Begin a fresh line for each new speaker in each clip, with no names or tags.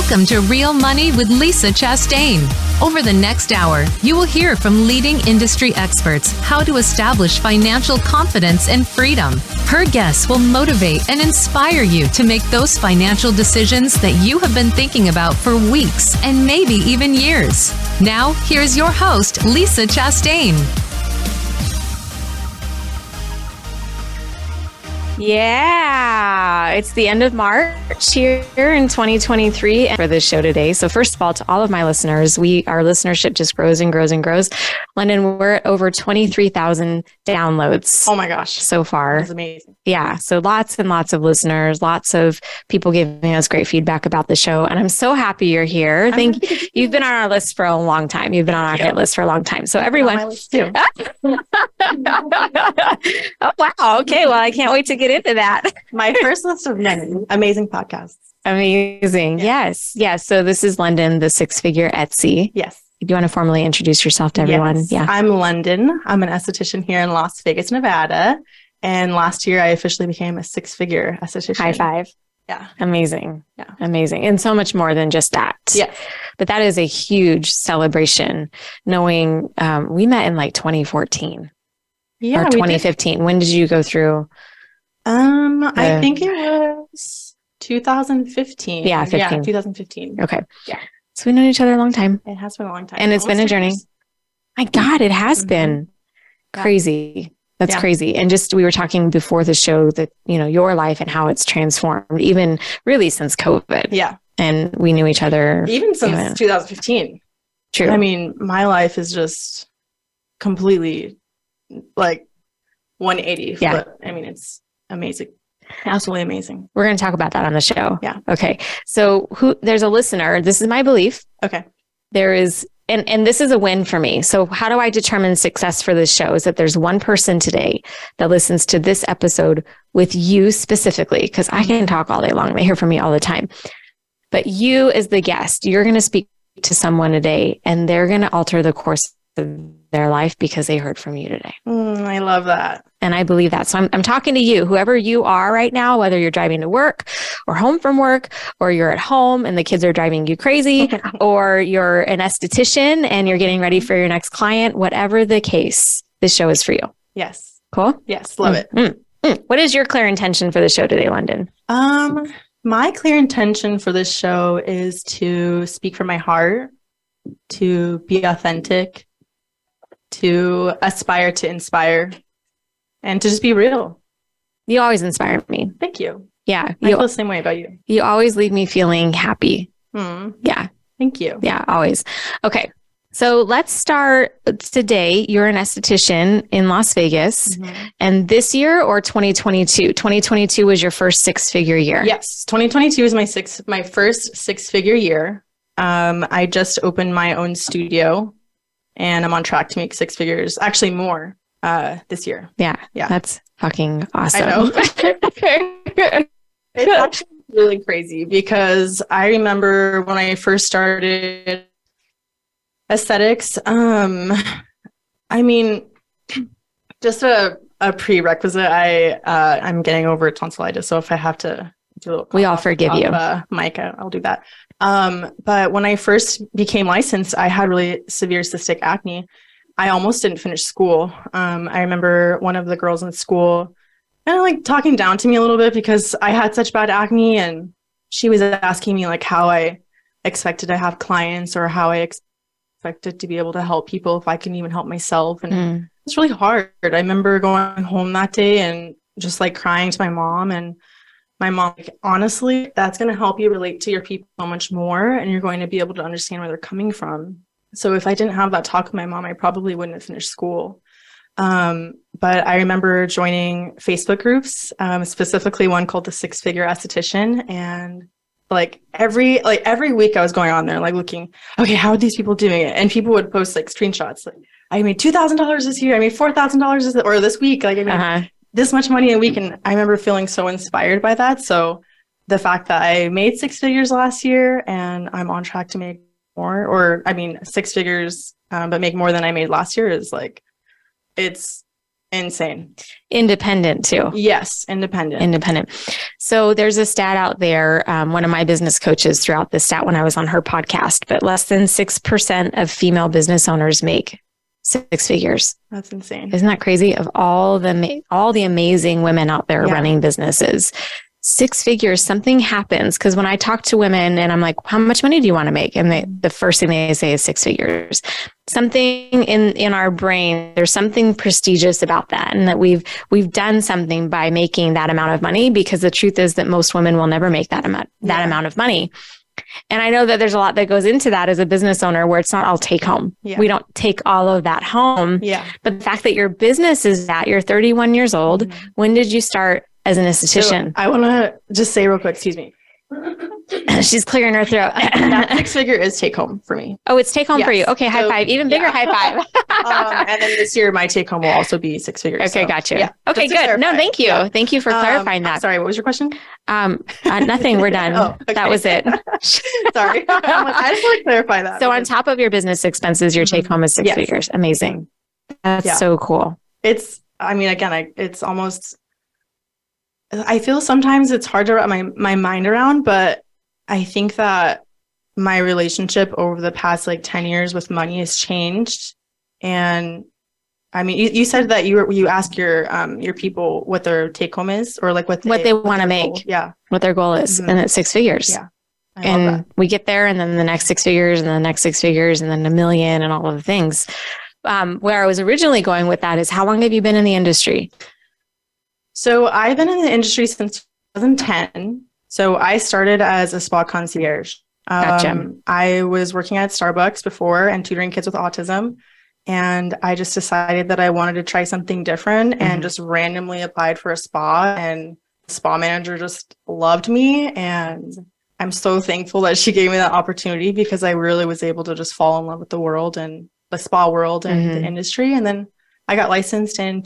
Welcome to Real Money with Lisa Chastain. Over the next hour, you will hear from leading industry experts how to establish financial confidence and freedom. Her guests will motivate and inspire you to make those financial decisions that you have been thinking about for weeks and maybe even years. Now, here's your host, Lisa Chastain.
Yeah, it's the end of March here in 2023 for this show today. So first of all, to all of my listeners, our listenership just grows and grows and grows. London, we're at over 23,000 downloads.
Oh my gosh.
So far.
That's amazing.
Yeah. So lots and lots of listeners, lots of people giving us great feedback about the show. And I'm so happy you're here. You've been on our list for a long time. You've been on our hit list for a long time. So everyone.
On my list too.
Oh, wow. Okay. Well, I can't wait to get into that.
My first list of many amazing podcasts.
Amazing. Yeah. Yes. So this is London, the six-figure Etsy.
Yes.
Do you want to formally introduce yourself to everyone?
Yes.
Yeah.
I'm London. I'm an esthetician here in Las Vegas, Nevada. And last year I officially became a six-figure esthetician.
High five.
Yeah.
Amazing.
Yeah.
Amazing. And so much more than just that.
Yes.
But that is a huge celebration knowing we met in like 2014 or 2015. When did you go through?
I think it was 2015.
Yeah, 15.
Yeah, 2015.
Okay.
Yeah.
So we've known each other a long time.
It has been a long time.
And it's been a journey.
Years.
My God, it has been crazy. That's crazy. And just, we were talking before the show that, your life and how it's transformed, even really since COVID.
Yeah.
And we knew each other.
Even since 2015.
True.
I mean, my life is just completely like 180.
Yeah.
But, I mean, it's amazing. Absolutely amazing.
We're going to talk about that on the show.
Yeah.
Okay. So there's a listener. This is my belief.
Okay.
There is, and this is a win for me. So how do I determine success for this show is that there's one person today that listens to this episode with you specifically, because I can talk all day long. They hear from me all the time. But you as the guest, you're going to speak to someone today and they're going to alter the course of their life because they heard from you today.
I love that.
And I believe that. So I'm talking to you, whoever you are right now, whether you're driving to work or home from work, or you're at home and the kids are driving you crazy, or you're an esthetician and you're getting ready for your next client, whatever the case, this show is for you.
Yes.
Cool?
Yes. Love it.
What is your clear intention for the show today, London?
My clear intention for this show is to speak from my heart, to be authentic, to aspire to inspire, and to just be real.
You always inspire me.
Thank you.
Yeah.
I feel the same way about you.
You always leave me feeling happy. Yeah.
Thank you.
Yeah, always. Okay. So let's start today. You're an esthetician in Las Vegas. And this year or 2022? 2022 was your first six-figure year.
Yes. 2022 is my first six-figure year. I just opened my own studio and I'm on track to make six figures, actually more this year.
Yeah. That's fucking awesome.
I know. It's actually really crazy because I remember when I first started aesthetics, I mean, just a prerequisite, I'm getting over tonsillitis. So if I have to do a little
we all forgive you.
Mike, I'll do that. But when I first became licensed, I had really severe cystic acne. I almost didn't finish school. I remember one of the girls in school kind of like talking down to me a little bit because I had such bad acne, and she was asking me like how I expected to have clients or how I expected to be able to help people if I can even help myself. And it's really hard. I remember going home that day and just like crying to my mom, and my mom, like, honestly, that's going to help you relate to your people so much more, and you're going to be able to understand where they're coming from. So if I didn't have that talk with my mom, I probably wouldn't have finished school. But I remember joining Facebook groups, specifically one called the Six Figure Esthetician. And like every week I was going on there, like looking, okay, how are these people doing it? And people would post like screenshots. Like, I made $2,000 this year. I made $4,000 or this week. Like I made this much money a week. And I remember feeling so inspired by that. So the fact that I made six figures last year and I'm on track to make more, or I mean, six figures, but make more than I made last year is like, it's insane.
Independent too.
Yes, independent.
So there's a stat out there. One of my business coaches threw out this stat when I was on her podcast, but less than 6% of female business owners make 6 figures.
That's insane.
Isn't that crazy? Of all the amazing women out there running businesses, 6 figures, something happens. Because when I talk to women and I'm like, how much money do you want to make? And the first thing they say is 6 figures. Something in our brain, there's something prestigious about that. And that we've done something by making that amount of money, because the truth is that most women will never make that amount of money. And I know that there's a lot that goes into that as a business owner, where it's not all take home. Yeah. We don't take all of that home. Yeah. But the fact that your business is that you're 31 years old, mm-hmm. When did you start as an esthetician?
So I want to just say real quick, excuse me.
She's clearing her throat.
That 6 figure is take home for me.
Oh, it's take home for you. Okay. High five. Even bigger high five.
And then this year, my take home will also be 6 figures.
Okay. Gotcha. Yeah, okay, good. No, thank you. Yeah. Thank you for clarifying that.
Sorry. What was your question?
Nothing. We're done. Okay. That was it.
Sorry. I just want to clarify that.
So on top of your business expenses, your take home is 6 figures. Amazing. That's so cool.
It's almost, I feel sometimes it's hard to wrap my mind around, but I think that my relationship over the past 10 years with money has changed. And I mean, you said that you ask your people what their take home is, or what
they want to make.
Goal. Yeah.
What their goal is. Mm-hmm. And it's 6 figures.
Yeah.
And we get there, and then the next 6 figures, and the next 6 figures, and then $1 million, and all of the things. Where I was originally going with that is, how long have you been in the industry?
So I've been in the industry since 2010. So I started as a spa concierge.
Gotcha.
I was working at Starbucks before and tutoring kids with autism. And I just decided that I wanted to try something different, mm-hmm. and just randomly applied for a spa, and the spa manager just loved me. And I'm so thankful that she gave me that opportunity, because I really was able to just fall in love with the world and the spa world and mm-hmm. the industry. And then I got licensed in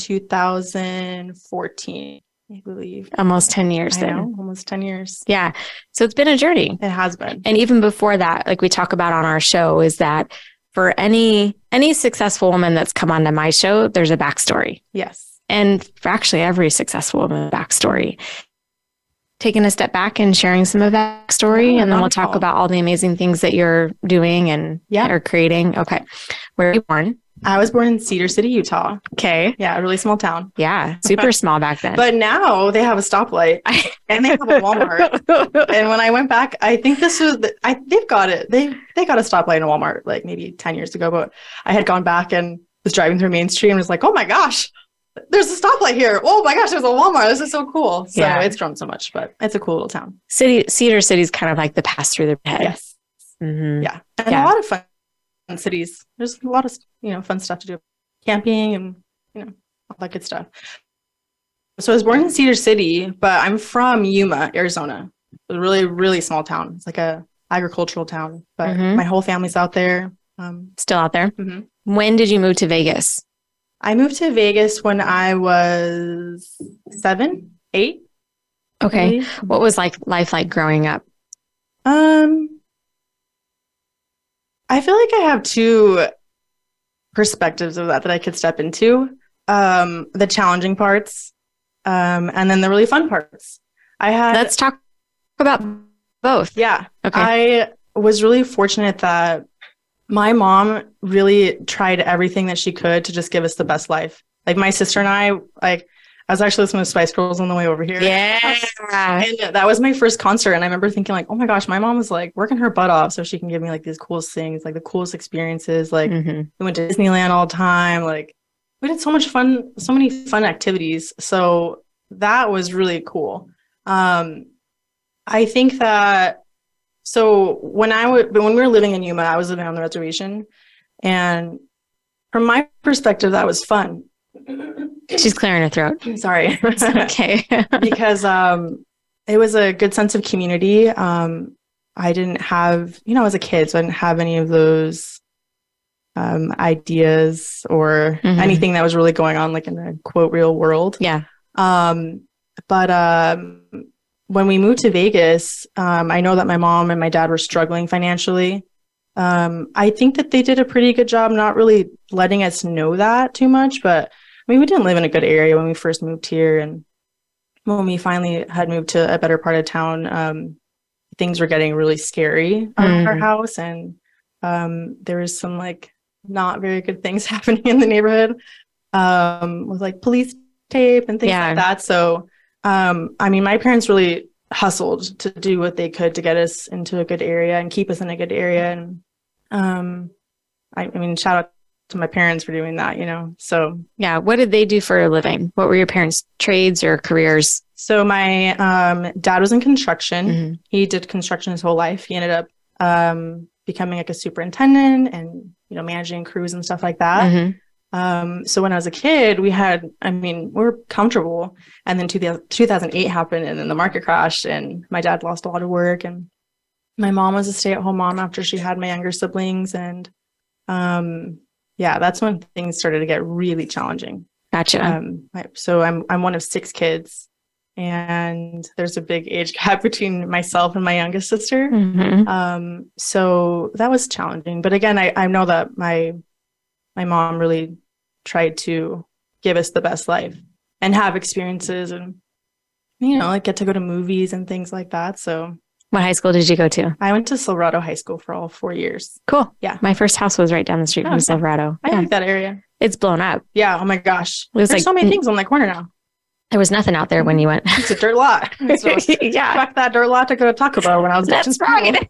2014, I believe.
Almost 10 years then.
I know, almost 10 years.
Yeah. So it's been a journey.
It has been.
And even before that, like we talk about on our show, is that for any successful woman that's come onto my show, there's a backstory.
Yes.
And for actually every successful woman, backstory. Taking a step back and sharing some of that story, and then we'll talk about all the amazing things that you're doing and are creating. Okay. Where were you born?
I was born in Cedar City, Utah.
Okay.
Yeah, a really small town.
Yeah, super small back then.
But now they have a stoplight and they have a Walmart. And when I went back, I think they've got it. They got a stoplight in a Walmart maybe 10 years ago. But I had gone back and was driving through Main Street and was like, oh my gosh, there's a stoplight here. Oh my gosh, there's a Walmart. This is so cool. So it's grown so much, but it's a cool little town.
Cedar City's kind of like the pass through the head.
Yes. Mm-hmm. Yeah. And a lot of fun cities. There's a lot of fun stuff to do, camping and all that good stuff. So I was born in Cedar City, but I'm from Yuma, Arizona. A really, really small town. It's like a agricultural town, but mm-hmm. my whole family's out there.
Still out there.
Mm-hmm.
When did you move to Vegas?
I moved to Vegas when I was 7, 8.
Okay. Maybe. What was life like growing up?
I feel like I have two perspectives of that I could step into. The challenging parts, and then the really fun parts.
Let's talk about both.
Yeah.
Okay.
I was really fortunate that my mom really tried everything that she could to just give us the best life. Like my sister and I was actually listening to Spice Girls on the way over here.
Yeah.
And that was my first concert. And I remember thinking oh my gosh, my mom was working her butt off so she can give me these coolest things, the coolest experiences. Mm-hmm. We went to Disneyland all the time. We did so much fun, so many fun activities. So that was really cool. I think that, when we were living in Yuma, I was living on the reservation. And from my perspective, that was fun.
She's clearing her throat.
Sorry.
It's okay.
Because it was a good sense of community. I didn't have, as a kid, so I didn't have any of those ideas or mm-hmm. anything that was really going on in the quote real world.
Yeah.
But when we moved to Vegas, I know that my mom and my dad were struggling financially. I think that they did a pretty good job not really letting us know that too much, but mean, we didn't live in a good area when we first moved here. And when we finally had moved to a better part of town, things were getting really scary around our house. And there was some like not very good things happening in the neighborhood with like police tape and things like that. So, I mean, my parents really hustled to do what they could to get us into a good area and keep us in a good area. And I mean, shout out to my parents for doing that, you know? So
yeah. What did they do for a living? What were your parents' trades or careers?
So my dad was in construction. He did construction his whole life. He ended up becoming like a superintendent and, you know, managing crews and stuff like that. So when I was a kid, we were comfortable. And then 2008 happened, and then the market crashed, and my dad lost a lot of work. And my mom was a stay-at-home mom after she had my younger siblings. And that's when things started to get really challenging.
Gotcha.
So I'm one of 6 kids, and there's a big age gap between myself and my youngest sister. So that was challenging. But again, I know that my mom really tried to give us the best life and have experiences and, you know, like get to go to movies and things like that. So
what high school did you go to?
I went to Silverado High School for all 4 years.
Cool.
Yeah.
My first house was right down the street from Silverado.
I like that area.
It's blown up.
Yeah. Oh my gosh.
There's
so many things on that corner now.
There was nothing out there when you went.
It's a dirt lot. So back that dirt lot to go to Taco Bell when I was
That's right.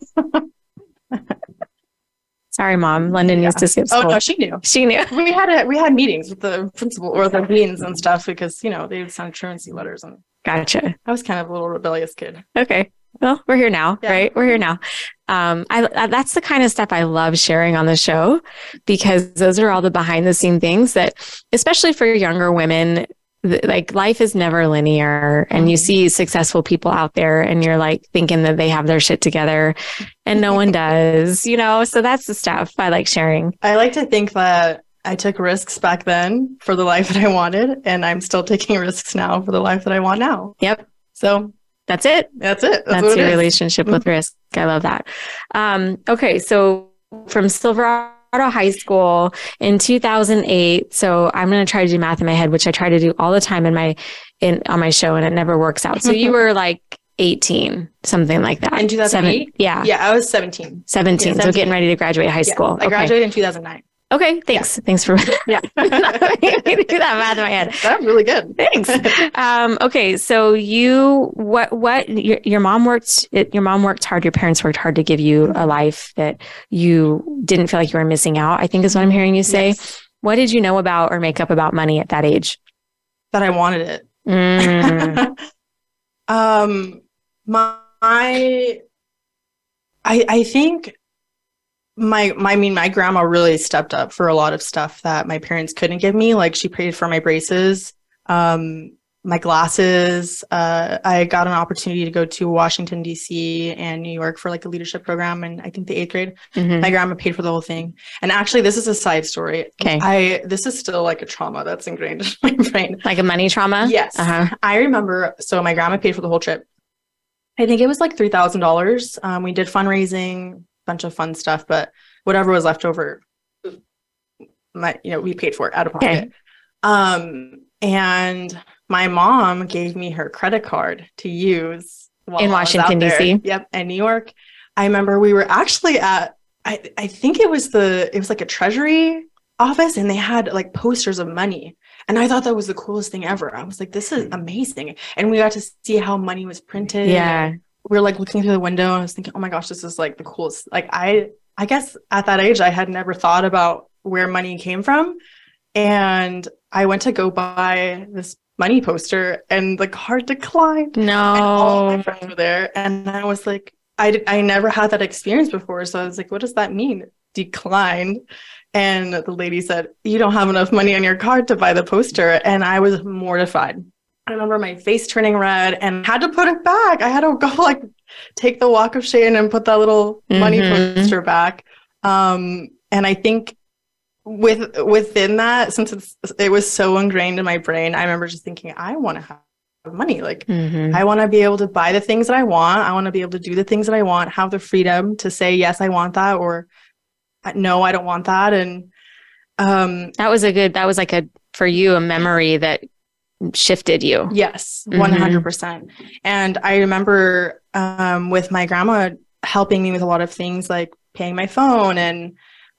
Sorry, Mom. London used to skip school.
Oh no, she knew.
She knew.
We had meetings with the principal or the deans and stuff because, you know, they would send truancy letters, and
gotcha.
I was kind of a little rebellious kid.
Okay. Well, we're here now, right? We're here now. That's the kind of stuff I love sharing on the show, because those are all the behind the scene things that, especially for younger women, like life is never linear, and you see successful people out there and you're like thinking that they have their shit together and no one does, you know? So that's the stuff I like sharing.
I like to think that I took risks back then for the life that I wanted, and I'm still taking risks now for the life that I want now.
Yep.
So
that's it.
That's
That's your relationship with risk. I love that. Okay. So from Silverado High School in 2008. So I'm going to try to do math in my head, which I try to do all the time on my show, and it never works out. So you were like 18, something like that.
In 2008?
Yeah.
Yeah, I was 17.
17. So getting ready to graduate high school.
I graduated in 2009.
Okay, thanks. Thanks for do that math in my head.
That's really good.
Thanks. Okay, so your mom worked hard. Your parents worked hard to give you a life that you didn't feel like you were missing out, I think is what I'm hearing you say. Yes. What did you know about or make up about money at that age?
That I wanted it. I think my grandma really stepped up for a lot of stuff that my parents couldn't give me. Like, she paid for my braces, my glasses. I got an opportunity to go to Washington, D.C. and New York for like a leadership program. And I think the 8th grade, my grandma paid for the whole thing. And actually, this is a side story.
Okay.
This is still like a trauma that's ingrained in my brain.
Like a money trauma?
Yes. I remember, so my grandma paid for the whole trip. I think it was like $3,000. We did fundraising, bunch of fun stuff, but whatever was left over, we paid for it out of pocket. Okay. And my mom gave me her credit card to use
in Washington, D.C.
Yep. And New York. I remember we were actually at, I think it was like a treasury office, and they had like posters of money. And I thought that was the coolest thing ever. I was like, this is amazing. And we got to see how money was printed.
Yeah.
We were like looking through the window, and I was thinking, oh my gosh, this is like the coolest. Like, I guess at that age, I had never thought about where money came from. And I went to go buy this money poster, and the card declined.
No.
And all my friends were there. And I was like, I never had that experience before. So I was like, what does that mean? Declined. And the lady said, you don't have enough money on your card to buy the poster. And I was mortified. I remember my face turning red and had to put it back. I had to go like take the walk of shame and put that little money poster back. And I think within that, since it was so ingrained in my brain, I remember just thinking, I want to have money. Like, I want to be able to buy the things that I want. I want to be able to do the things that I want, have the freedom to say, yes, I want that, or no, I don't want that. And
that was like a for you a memory that shifted you.
Yes,
Mhm.
100%. And I remember with my grandma helping me with a lot of things like paying my phone and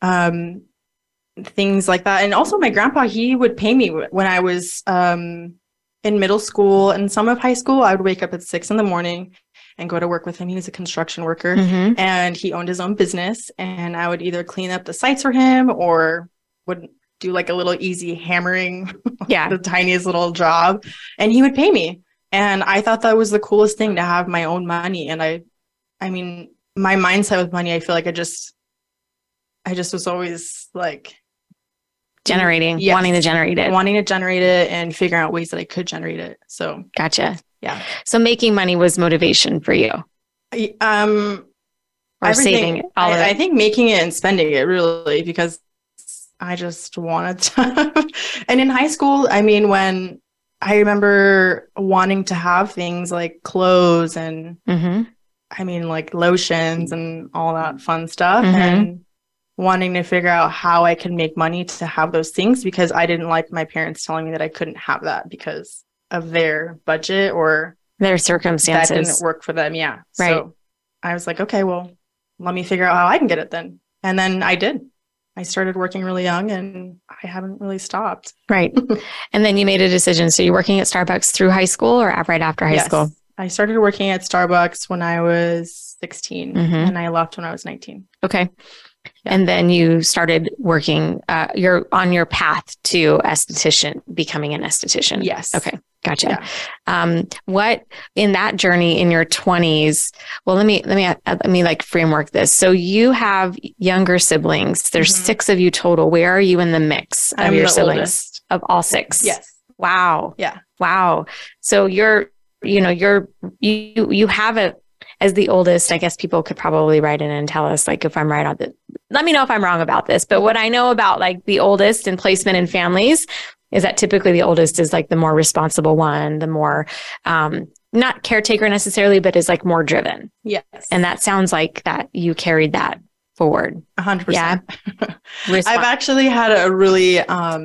things like that. And also my grandpa, he would pay me when I was in middle school and some of high school. I would wake up at 6 a.m. and go to work with him. He was a construction worker
Mhm.
and he owned his own business. And I would either clean up the sites for him or would do like a little easy hammering,
Yeah.
the tiniest little job. And he would pay me. And I thought that was the coolest thing to have my own money. And I mean, my mindset with money, I feel like I just was always like
Generating,
Yes.
wanting to generate it.
wanting to generate it and figuring out ways that I could generate it. So
Gotcha.
yeah.
So making money was motivation for you, or
Everything.
saving it, all of
I
it.
think making it and spending it really, because I just wanted to. And in high school, I mean, when I remember wanting to have things like clothes and
Mhm.
I mean, like lotions and all that fun stuff,
Mhm.
and wanting to figure out how I could make money to have those things, because I didn't like my parents telling me that I couldn't have that because of their budget or
Their
that
circumstances.
didn't work for them. Yeah.
Right.
So I was like, okay, well, let me figure out how I can get it then. And then I did. I started working really young and I haven't really stopped.
Right. And then you made a decision. So you're working at Starbucks through high school or right after high
Yes.
school?
I started working at Starbucks when I was 16
Mhm.
and I left when I was 19.
Okay.
Yeah.
And then you started working, you're on your path to esthetician, becoming an esthetician.
Yes.
Okay. Gotcha.
Yeah.
What in that journey in your 20s? Well, let me like framework this. So you have younger siblings. There's
Mhm.
6 of you total. Where are you in the mix of
I'm
your
the
siblings?
oldest.
Of all 6?
Yes.
Wow.
Yeah.
Wow. So you have a, as the oldest, I guess people could probably write in and tell us like if I'm right on this. Let me know if I'm wrong about this. But what I know about like the oldest and placement in families is that typically the oldest is like the more responsible one, the more not caretaker necessarily, but is like more driven.
Yes.
And that sounds like that you carried that forward.
100%.
Yeah.
I've actually had a really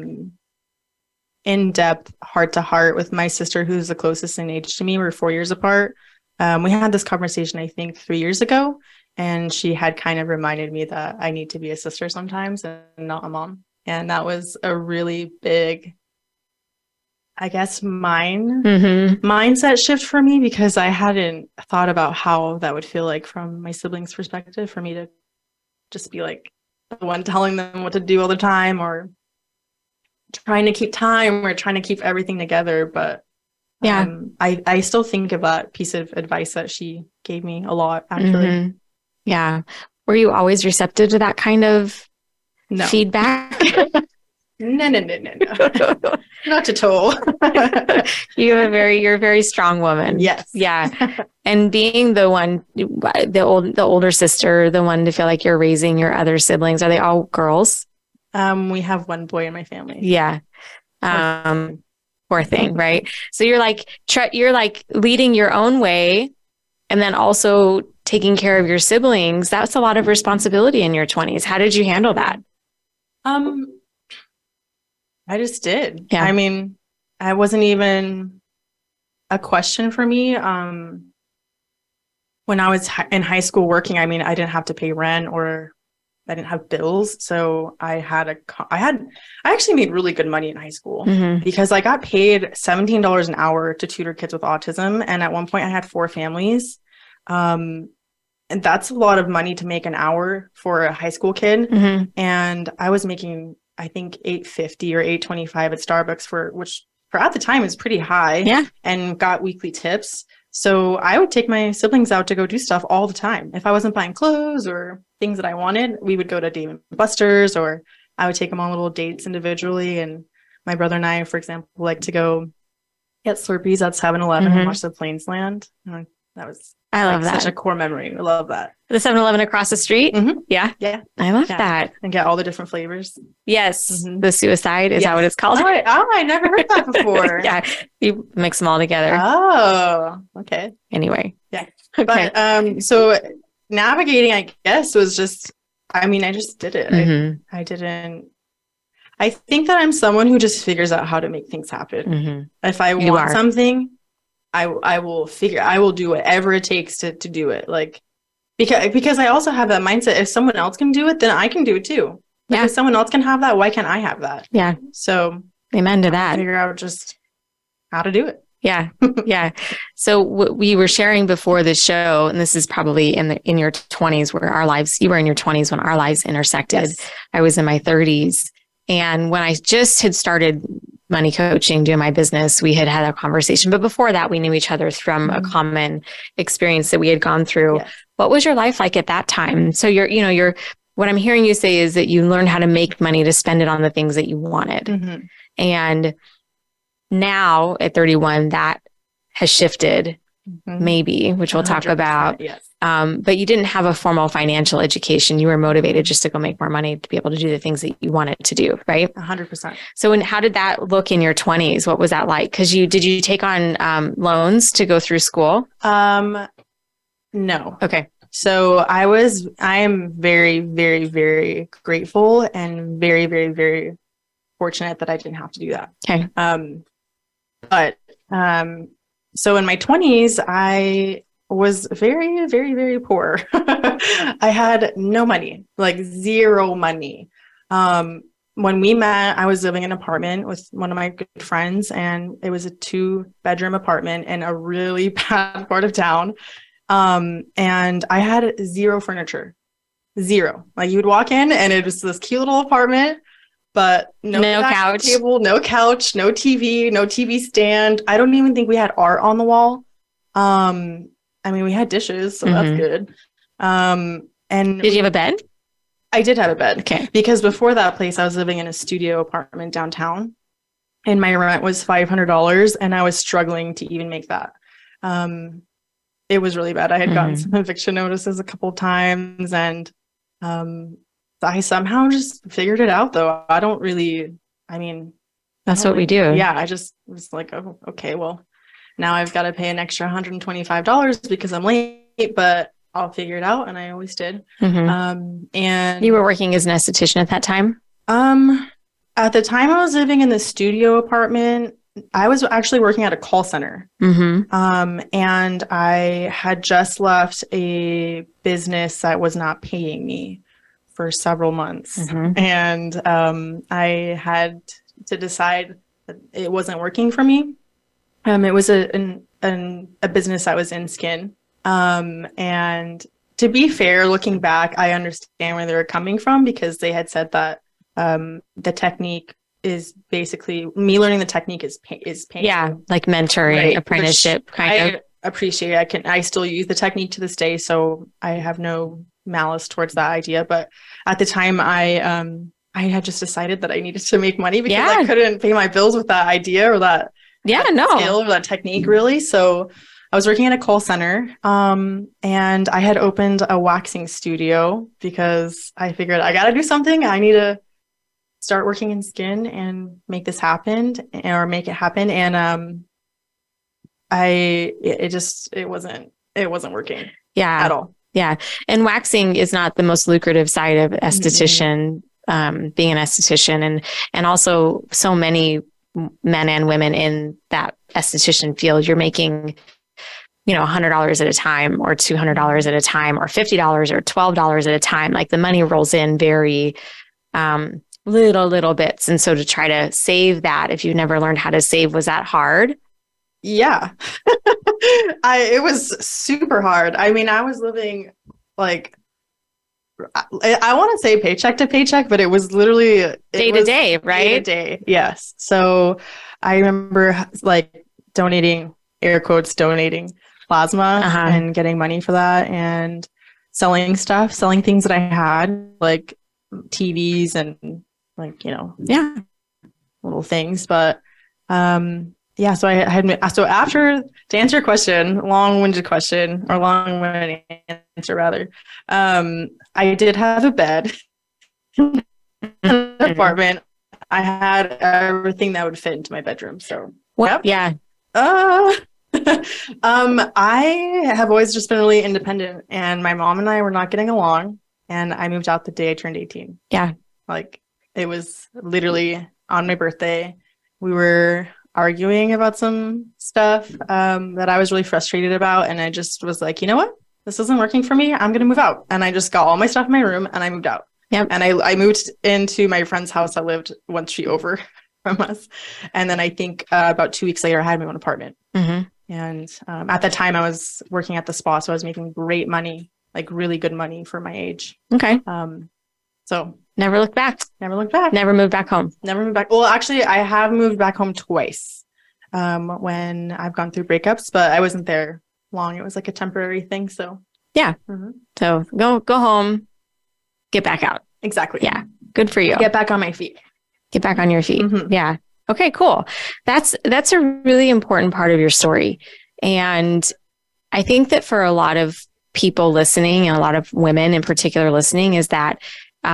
in-depth heart-to-heart with my sister, who's the closest in age to me. We're 4 years apart. We had this conversation, I think, 3 years ago, and she had kind of reminded me that I need to be a sister sometimes and not a mom. And that was a really big, I guess,
Mm-hmm.
mindset shift for me, because I hadn't thought about how that would feel like from my siblings' perspective, for me to just be like the one telling them what to do all the time or trying to keep time or trying to keep everything together. But
Yeah.
I still think of that piece of advice that she gave me a lot, actually.
Mhm. Yeah. Were you always receptive to that kind of
No.
feedback?
No. Not at all.
You're a very strong woman.
Yes.
Yeah. And being the one, the older sister, the one to feel like you're raising your other siblings, are they all girls?
We have one boy in my family.
Yeah. Poor thing, right? So you're like leading your own way and then also taking care of your siblings. That's a lot of responsibility in your 20s. How did you handle that?
I just did.
Yeah.
I mean, I wasn't even a question for me. When I was in high school working, I mean, I didn't have to pay rent or I didn't have bills. So I actually made really good money in high school
Mhm.
because I got paid $17 an hour to tutor kids with autism. And at one point I had 4 families. And that's a lot of money to make an hour for a high school kid.
Mhm.
And I was making, I think, $8.50 or $8.25 at Starbucks, which for at the time is pretty high.
Yeah.
And got weekly tips. So I would take my siblings out to go do stuff all the time. If I wasn't buying clothes or things that I wanted, we would go to Dave & Buster's, or I would take them on little dates individually. And my brother and I, for example, like to go get Slurpees at 7-Eleven
Mhm.
and watch the planes land. And that was
I love that.
such a core memory. I love that.
The 7-Eleven across the street?
Mhm.
Yeah.
Yeah.
I love
Yeah.
that.
And get all the different flavors.
Yes.
Mhm.
The suicide, is that
Yes.
what it's called?
I never heard that before.
Yeah. You mix them all together.
Oh, okay.
Anyway.
Yeah.
Okay.
But so navigating, I guess, was just, I mean, I just did it.
Mhm.
I I think that I'm someone who just figures out how to make things happen.
Mm-hmm.
If I want something, I will do whatever it takes to do it. Like, because I also have that mindset. If someone else can do it, then I can do it too. Like, if someone else can have that, why can't I have that?
Yeah.
So
amen to that.
Figure out just how to do it.
Yeah. Yeah. So we were sharing before the show, and this is probably in your 20s where you were in your 20s when our lives intersected. Yes. I was in my 30s. And when I just had started money coaching, doing my business, we had a conversation. But before that, we knew each other from a common experience that we had gone through. Yes. What was your life like at that time? So what I'm hearing you say is that you learned how to make money to spend it on the things that you wanted. Mm-hmm. And now at 31, that has shifted, maybe, which we'll talk about.
Yes.
But you didn't have a formal financial education. You were motivated just to go make more money to be able to do the things that you wanted to do, right?
100%.
So how did that look in your 20s? What was that like? Because did you take on loans to go through school?
No.
Okay.
So I am very, very, very grateful and very, very, very fortunate that I didn't have to do that.
Okay.
So in my 20s, I was very, very, very poor. I had no money, like zero money. When we met, I was living in an apartment with one of my good friends, and it was a 2-bedroom apartment in a really bad part of town. And I had zero furniture, zero. Like, you would walk in and it was this cute little apartment, but no
couch,
table, no couch, no TV stand. I don't even think we had art on the wall. I mean, we had dishes, so that's good. And
did you have a bed?
I did have a bed.
Okay.
Because before that place, I was living in a studio apartment downtown, and my rent was $500, and I was struggling to even make that. It was really bad. I had gotten some eviction notices a couple of times, and I somehow just figured it out, though.
That's what we do.
Yeah, I just was like, oh, okay, well, now I've got to pay an extra $125 because I'm late, but I'll figure it out. And I always did. And
you were working as an esthetician at that time?
At the time I was living in the studio apartment, I was actually working at a call center. And I had just left a business that was not paying me for several months. And I had to decide that it wasn't working for me. It was a business that was in skin. And to be fair, looking back, I understand where they were coming from, because they had said that the technique is basically me learning the technique is painful.
Yeah, like mentoring, right? Apprenticeship kind of.
I appreciate. I still use the technique to this day, so I have no malice towards that idea. But at the time, I had just decided that I needed to make money because I couldn't pay my bills with that idea or that skill or that technique, really. So I was working at a call center, and I had opened a waxing studio because I figured I got to do something. I need to start working in skin and make this happen, or make it happen. And it wasn't working at all.
Yeah. And waxing is not the most lucrative side of esthetician, being an esthetician, and also so many men and women in that esthetician field, you're making, $100 at a time, or $200 at a time, or $50 or $12 at a time. Like, the money rolls in very, little bits. And so to try to save that, if you've never learned how to save, was that hard?
Yeah. It was super hard. I mean, I was living like, I want to say paycheck to paycheck, but it was literally
day to day, right?
Day to day. Yes. So I remember like donating plasma and getting money for that, and selling things that I had, like TVs and like, little things. But so I had, so after, to answer your question, long-winded answer rather, I did have a bed in the apartment. I had everything that would fit into my bedroom. So
yeah.
I have always just been really independent, and my mom and I were not getting along, and I moved out the day I turned 18.
Yeah.
Like, It was literally on my birthday. We were arguing about some stuff that I was really frustrated about. And I just was like, you know what? This isn't working for me. I'm going to move out. And I just got all my stuff in my room and I moved out.
Yep.
And I moved into my friend's house that lived one street over from us. And then I think about 2 weeks later, I had my own apartment.
Mm-hmm.
And at the time I was working at the spa. So I was making great money, like really good money for my age.
Okay.
So
never looked back.
never looked back.
Never moved back home.
Never moved back. Well, actually, I have moved back home twice when I've gone through breakups, but I wasn't there long. It was like a temporary thing. So
yeah.
Mm-hmm.
So go home, get back out.
Exactly.
Yeah. Good for you.
Get back on my feet.
Get back on your feet.
Mm-hmm.
Yeah. Okay, cool. That's a really important part of your story. And I think that for a lot of people listening, and a lot of women in particular listening, is that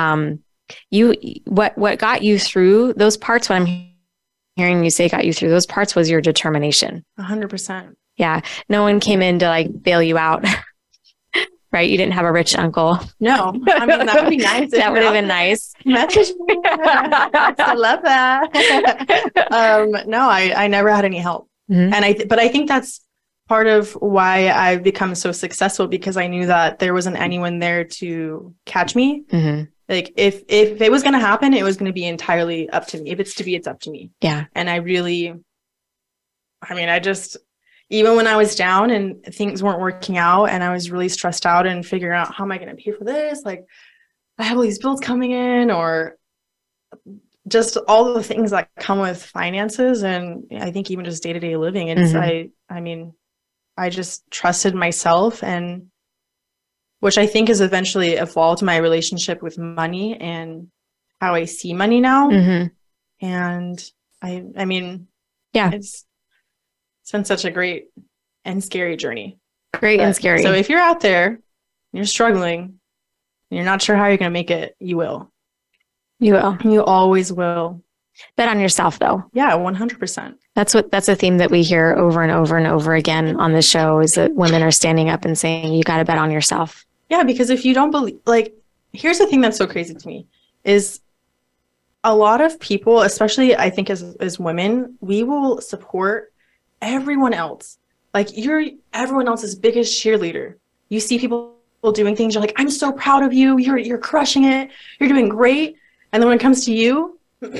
what got you through those parts, what I'm hearing you say got you through those parts, was your determination.
100%.
Yeah. No one came in to like bail you out. Right? You didn't have a rich uncle.
No, I mean, that would be nice.
That would have been nice.
Message me. I love that. No, I never had any help.
Mm-hmm.
And but I think that's part of why I've become so successful, because I knew that there wasn't anyone there to catch me.
Mm-hmm.
Like if it was going to happen, it was going to be entirely up to me. If it's to be, it's up to me.
Yeah.
And I just, even when I was down and things weren't working out and I was really stressed out and figuring out how am I going to pay for this? Like I have all these bills coming in, or just all the things that come with finances. And I think even just day-to-day living. It's,
Mm-hmm.
I just trusted myself, and which I think has eventually evolved my relationship with money and how I see money now.
Mm-hmm.
And I mean,
yeah,
it's been such a great and scary journey.
Great and scary.
So if you're out there and you're struggling and you're not sure how you're going to make it, you will.
You will.
You always will.
Bet on yourself, though.
Yeah, 100%.
That's a theme that we hear over and over and over again on the show, is that women are standing up and saying, you got to bet on yourself.
Yeah, because if you don't believe, like, here's the thing that's so crazy to me is a lot of people, especially I think as women, we will support everyone else. Like you're everyone else's biggest cheerleader. You see people doing things, you're like, I'm so proud of you. You're crushing it. You're doing great. And then when it comes to you,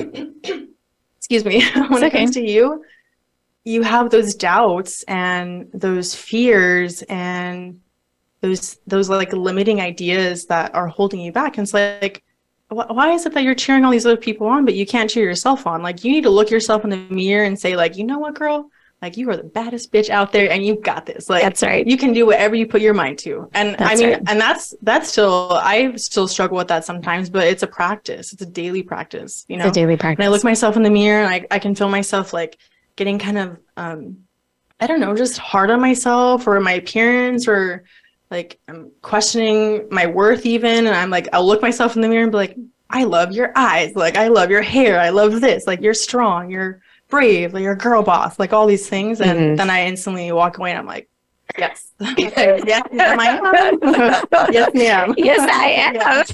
excuse me, when it comes to you, you have those doubts and those fears and those like limiting ideas that are holding you back. And it's like, why is it that you're cheering all these other people on, but you can't cheer yourself on? Like you need to look yourself in the mirror and say, like, you know what, girl? Like you are the baddest bitch out there and you got this. Like
that's right.
You can do whatever you put your mind to. And
that's right.
And that's still, I still struggle with that sometimes, but it's a practice. It's a daily practice, you know?
It's a daily practice.
And I look myself in the mirror and I can feel myself like getting kind of, I don't know, just hard on myself or my appearance, or like I'm questioning my worth even. And I'm like, I'll look myself in the mirror and be like, I love your eyes. Like, I love your hair. I love this. Like, you're strong. You're brave, like you're a girl boss, like all these things. And then I instantly walk away and I'm like, yes. Yes, am I? Yes, ma'am.
Yes, I am.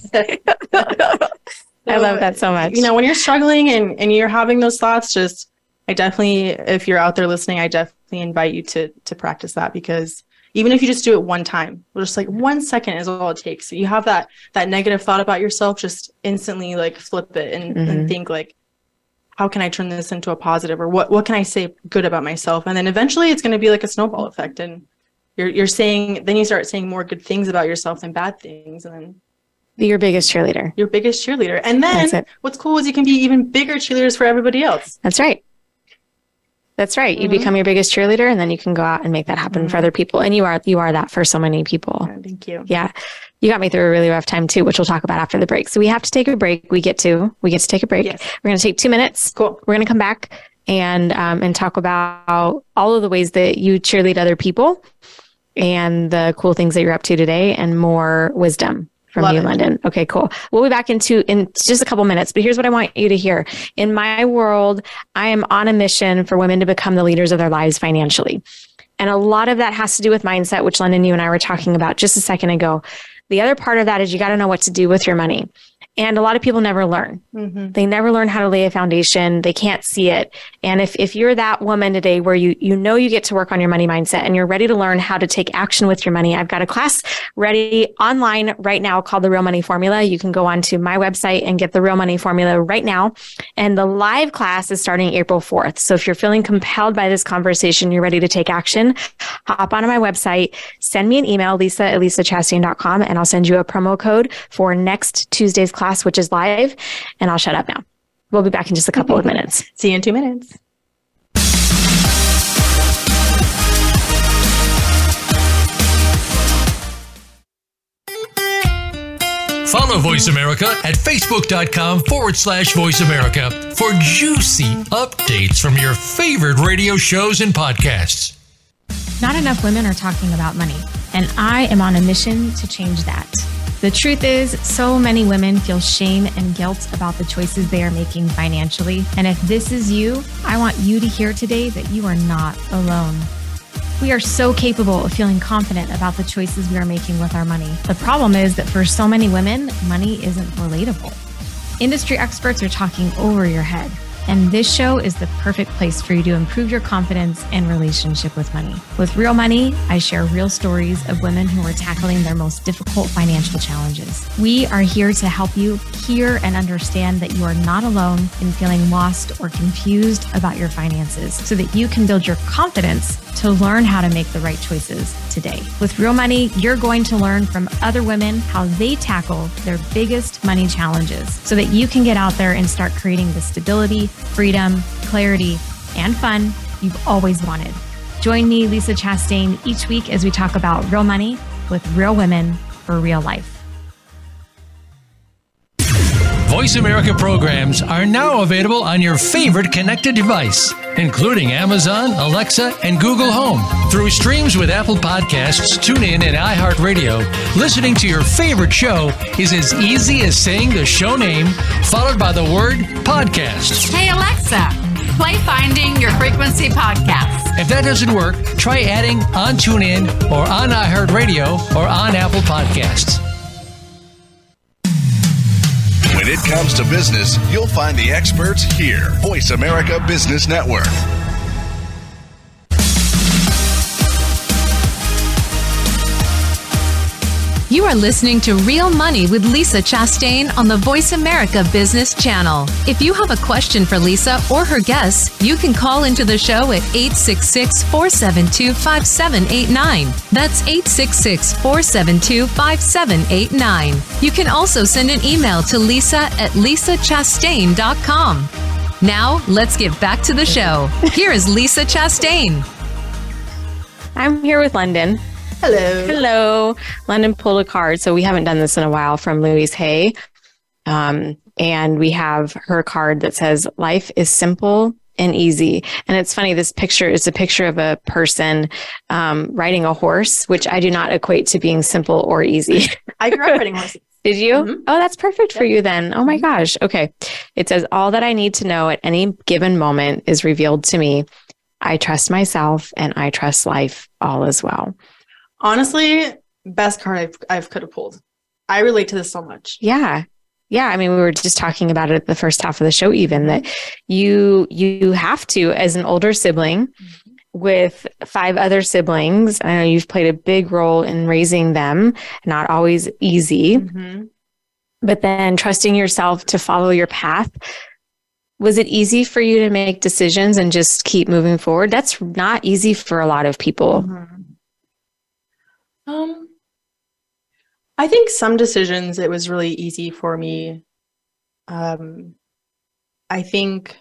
Yes.
I love that so much.
You know, when you're struggling and you're having those thoughts, I definitely, if you're out there listening, I definitely invite you to practice that, because even if you just do it one time, just like 1 second is all it takes. So you have that negative thought about yourself, just instantly like flip it and think like, how can I turn this into a positive, or what can I say good about myself? And then eventually it's going to be like a snowball effect. And you're saying, then you start saying more good things about yourself than bad things. And then
be your biggest cheerleader.
Your biggest cheerleader. And then what's cool is you can be even bigger cheerleaders for everybody else.
That's right. That's right. You become your biggest cheerleader, and then you can go out and make that happen for other people. And you are that for so many people.
Yeah, thank you.
Yeah. You got me through a really rough time too, which we'll talk about after the break. So we have to take a break. We get to take a break.
Yes.
We're going to take 2 minutes.
Cool.
We're going to come back and talk about all of the ways that you cheerlead other people and the cool things that you're up to today, and more wisdom from you, London. Okay, cool. We'll be back in just a couple minutes, but here's what I want you to hear. In my world, I am on a mission for women to become the leaders of their lives financially. And a lot of that has to do with mindset, which London, you and I were talking about just a second ago. The other part of that is you got to know what to do with your money. And a lot of people never learn.
Mm-hmm.
They never learn how to lay a foundation. They can't see it. And if you're that woman today where you get to work on your money mindset and you're ready to learn how to take action with your money, I've got a class ready online right now called The Real Money Formula. You can go onto my website and get The Real Money Formula right now. And the live class is starting April 4th. So if you're feeling compelled by this conversation, you're ready to take action, hop onto my website, send me an email, lisa@lisachastain.com, and I'll send you a promo code for next Tuesday's class, which is live, and I'll shut up now. We'll be back in just a couple of minutes.
See you in 2 minutes.
Follow Voice America at facebook.com/Voice America for juicy updates from your favorite radio shows and podcasts.
Not enough women are talking about money, and I am on a mission to change that. The truth is, so many women feel shame and guilt about the choices they are making financially. And if this is you, I want you to hear today that you are not alone. We are so capable of feeling confident about the choices we are making with our money. The problem is that for so many women, money isn't relatable. Industry experts are talking over your head. And this show is the perfect place for you to improve your confidence and relationship with money. With Real Money, I share real stories of women who are tackling their most difficult financial challenges. We are here to help you hear and understand that you are not alone in feeling lost or confused about your finances so that you can build your confidence to learn how to make the right choices today. With Real Money, you're going to learn from other women how they tackle their biggest money challenges so that you can get out there and start creating the stability, freedom, clarity, and fun you've always wanted. Join me, Lisa Chastain, each week as we talk about real money with real women for real life.
Voice America programs are now available on your favorite connected device, including Amazon, Alexa, and Google Home. Through streams with Apple Podcasts, TuneIn, and iHeartRadio, listening to your favorite show is as easy as saying the show name followed by the word podcast.
Hey, Alexa, play Finding Your Frequency podcast.
If that doesn't work, try adding on TuneIn or on iHeartRadio or on Apple Podcasts.
When it comes to business, you'll find the experts here. Voice America Business Network.
You are listening to Real Money with Lisa Chastain on the Voice America Business Channel. If you have a question for Lisa or her guests, you can call into the show at 866-472-5789. That's 866-472-5789. You can also send an email to lisa@lisachastain.com. Now, let's get back to the show. Here is Lisa Chastain.
I'm here with London.
Hello.
Hello. London pulled a card, so we haven't done this in a while, from Louise Hay. And we have her card that says, life is simple and easy. And it's funny, this picture is a picture of a person riding a horse, which I do not equate to being simple or easy.
I grew up riding horses.
Did you?
Mm-hmm.
Oh, that's perfect for you then. Oh my gosh. Okay. It says, all that I need to know at any given moment is revealed to me. I trust myself and I trust life all as well.
Honestly, best card I've could have pulled. I relate to this so much.
Yeah. Yeah. I mean, we were just talking about it at the first half of the show, even that you have to, as an older sibling with 5 other siblings, I know you've played a big role in raising them, not always easy, but then trusting yourself to follow your path. Was it easy for you to make decisions and just keep moving forward? That's not easy for a lot of people.
I think some decisions it was really easy for me. I think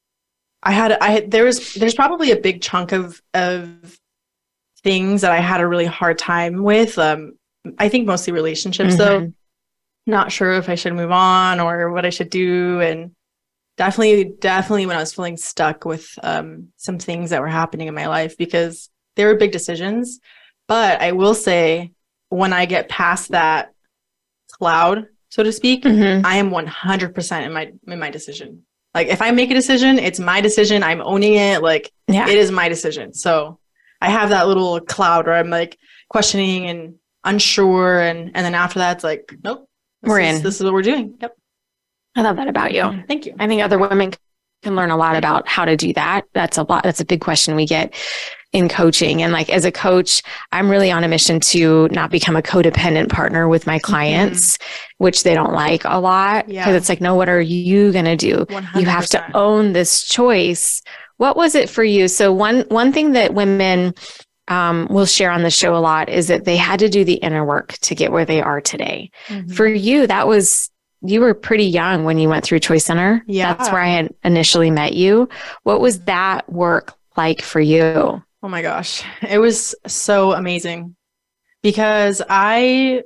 there's probably a big chunk of things that I had a really hard time with. I think mostly relationships though. Not sure if I should move on or what I should do, and definitely when I was feeling stuck with some things that were happening in my life, because they were big decisions. But I will say, when I get past that cloud, so to speak, I am 100% in my decision. Like, if I make a decision, it's my decision. I'm owning it. Like, it is my decision. So I have that little cloud where I'm like questioning and unsure. And then after that, it's like, nope, This is what we're doing. Yep.
I love that about you.
Thank you.
I think other women can learn a lot about how to do that. That's a big question we get in coaching. And like, as a coach, I'm really on a mission to not become a codependent partner with my clients, which they don't like a lot, because it's like, no, what are you going to do?
100%.
You have to own this choice. What was it for you? So one thing that women will share on the show a lot is that they had to do the inner work to get where they are today. For you, you were pretty young when you went through Choice Center.
Yeah.
That's where I had initially met you. What was that work like for you?
Oh my gosh. It was so amazing because I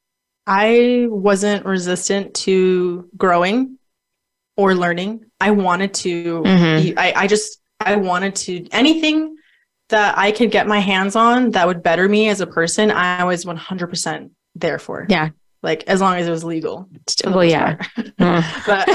wasn't resistant to growing or learning. I wanted to, I wanted to, anything that I could get my hands on that would better me as a person, I was 100% there for.
Yeah.
Like, as long as it was legal.
Well, yeah.
But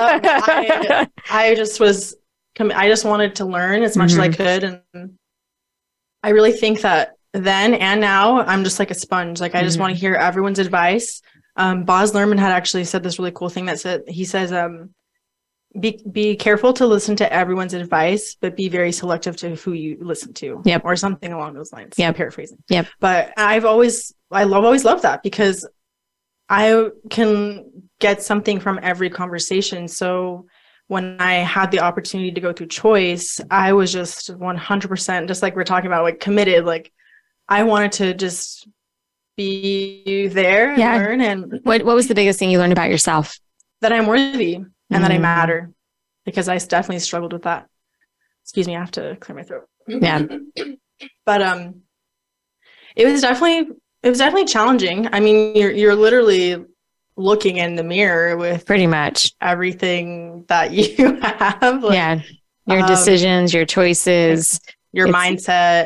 I just wanted to learn as much as I could. And I really think that then and now I'm just like a sponge. Like, I just want to hear everyone's advice. Baz Luhrmann had actually said this really cool thing he says, be careful to listen to everyone's advice, but be very selective to who you listen to.
Yep.
Or something along those lines.
Yep.
I'm paraphrasing.
Yep.
But I've always loved that because I can get something from every conversation. So when I had the opportunity to go through Choice, I was just 100%, just like we're talking about, like, committed. Like, I wanted to just be there and learn. And
what was the biggest thing you learned about yourself?
That I'm worthy and that I matter, because I definitely struggled with that. Excuse me, I have to clear my throat.
Yeah.
But it was definitely challenging. I mean, you're literally looking in the mirror with
pretty much
everything that you have. Like,
your decisions, your choices,
your mindset.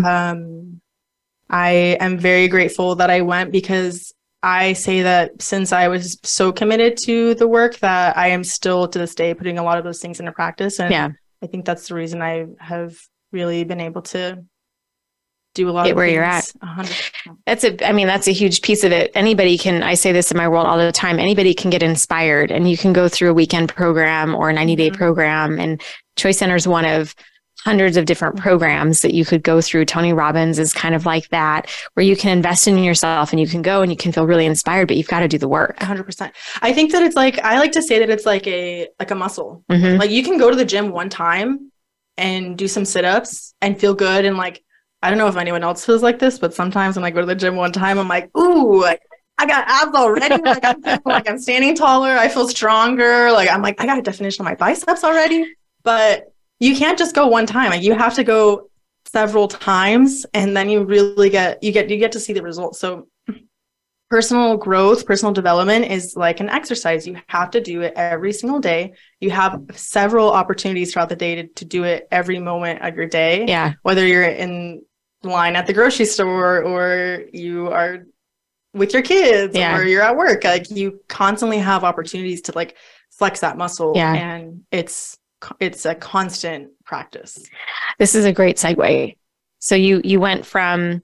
I am very grateful that I went, because I say that since I was so committed to the work that I am still to this day putting a lot of those things into practice. And I think that's the reason I have really been able to do a lot of
where
things.
You're at.
100%.
That's a huge piece of it. Anybody can, I say this in my world all the time, anybody can get inspired, and you can go through a weekend program or a 90-day program. And Choice Center is one of hundreds of different programs that you could go through. Tony Robbins is kind of like that, where you can invest in yourself and you can go and you can feel really inspired, but you've got to do the work.
100%. I think that it's like, I like to say that it's like a muscle. Like, you can go to the gym one time and do some sit-ups and feel good. And like, I don't know if anyone else feels like this, but sometimes when I go to the gym one time, I'm like, ooh, I got abs already. Like, I'm feeling like I'm standing taller. I feel stronger. Like, I'm like, I got a definition of my biceps already. But you can't just go one time. Like, you have to go several times, and then you really get to see the results. So personal growth, personal development is like an exercise. You have to do it every single day. You have several opportunities throughout the day to do it every moment of your day.
Yeah.
Whether you're in line at the grocery store, or you are with your kids, or you're at work, like, you constantly have opportunities to like flex that muscle. And it's a constant practice.
This is a great segue. So you went from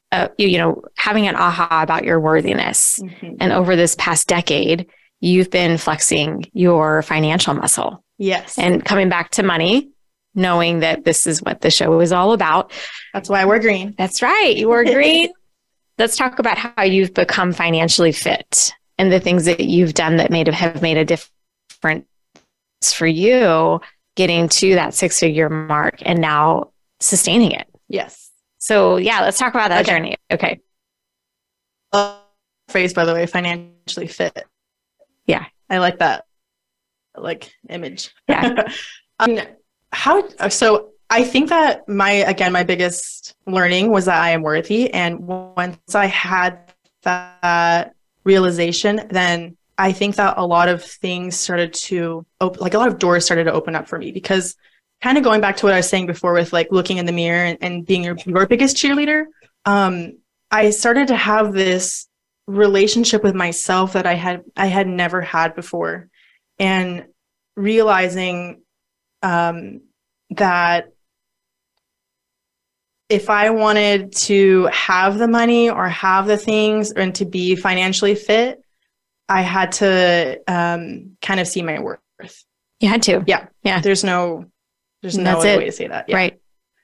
having an aha about your worthiness, and over this past decade, you've been flexing your financial muscle.
Yes.
And coming back to money, knowing that this is what the show is all about.
That's why we're green.
That's right. You are green. Let's talk about how you've become financially fit and the things that you've done that have made a difference for you getting to that 6-figure mark and now sustaining it.
Yes.
So let's talk about that journey. Okay.
Phrase, by the way, financially fit.
Yeah.
I like that. Like, image.
Yeah.
So I think that my biggest learning was that I am worthy. And once I had that realization, then I think that a lot of things started to open, like a lot of doors started to open up for me, because kind of going back to what I was saying before with like looking in the mirror and being your biggest cheerleader, I started to have this relationship with myself that I had never had before, and realizing that if I wanted to have the money or have the things and to be financially fit, I had to kind of see my worth.
You had to.
Yeah.
Yeah.
There's no other way to say that. Yeah.
Right.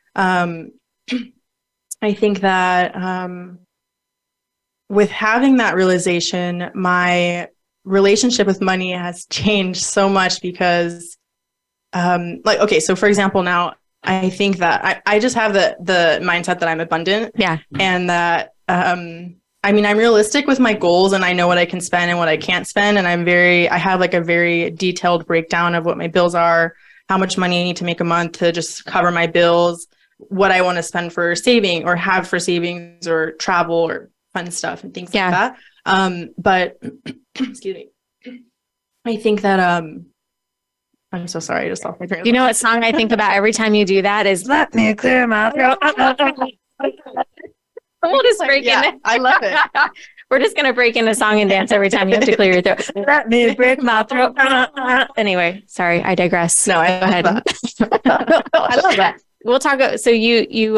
I think that with having that realization, my relationship with money has changed so much because okay, so for example, now I think that I just have the mindset that I'm abundant.
Yeah.
And that I'm realistic with my goals, and I know what I can spend and what I can't spend. And I have like a very detailed breakdown of what my bills are, how much money I need to make a month to just cover my bills, what I want to spend for saving or have for savings or travel or fun stuff and things like that. But excuse me. I think that I'm so sorry. I just lost my train of thought.
You know what song I think about every time you do that is "Let Me Clear My Throat." We'll just break in.
I love it.
We're just gonna break into song and dance every time you have to clear your throat. Let me break my throat. Anyway, sorry, I digress.
No,
Go ahead.
I love that.
We'll talk. So you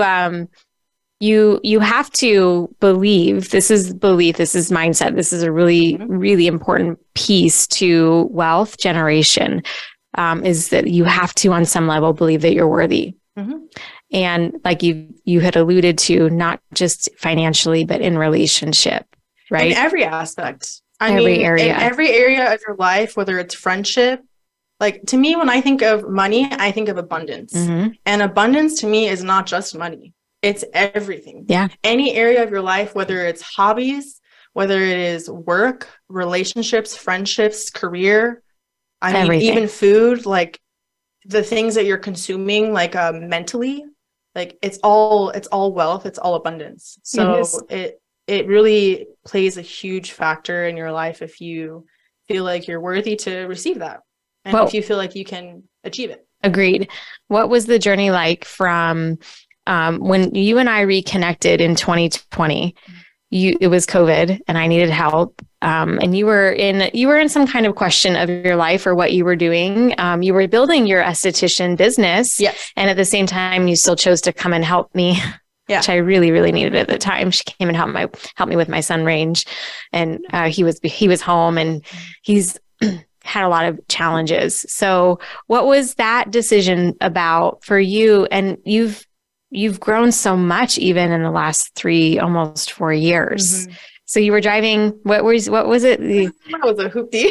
have to believe. This is belief. This is mindset. This is a really, really important piece to wealth generation. Is that you have to, on some level, believe that you're worthy. Mm-hmm. And like you had alluded to, not just financially, but in relationship, right? In
every aspect.
Every area.
In every area of your life, whether it's friendship. Like, to me, when I think of money, I think of abundance. Mm-hmm. And abundance to me is not just money. It's everything.
Yeah.
Any area of your life, whether it's hobbies, whether it is work, relationships, friendships, career, even food, like the things that you're consuming, like mentally, like it's all wealth. It's all abundance. So it really plays a huge factor in your life if you feel like you're worthy to receive that. And if you feel like you can achieve it.
Agreed. What was the journey like from when you and I reconnected in 2020? It was COVID and I needed help. And you were in some kind of question of your life or what you were doing. You were building your esthetician business.
Yes.
And at the same time, you still chose to come and help me, which I really, really needed at the time. She came and helped me with my son Range. And he was home and he's had a lot of challenges. So what was that decision about for you? And you've grown so much even in the last almost 4 years. Mm-hmm. So you were driving, what was it?
That was a hoopty.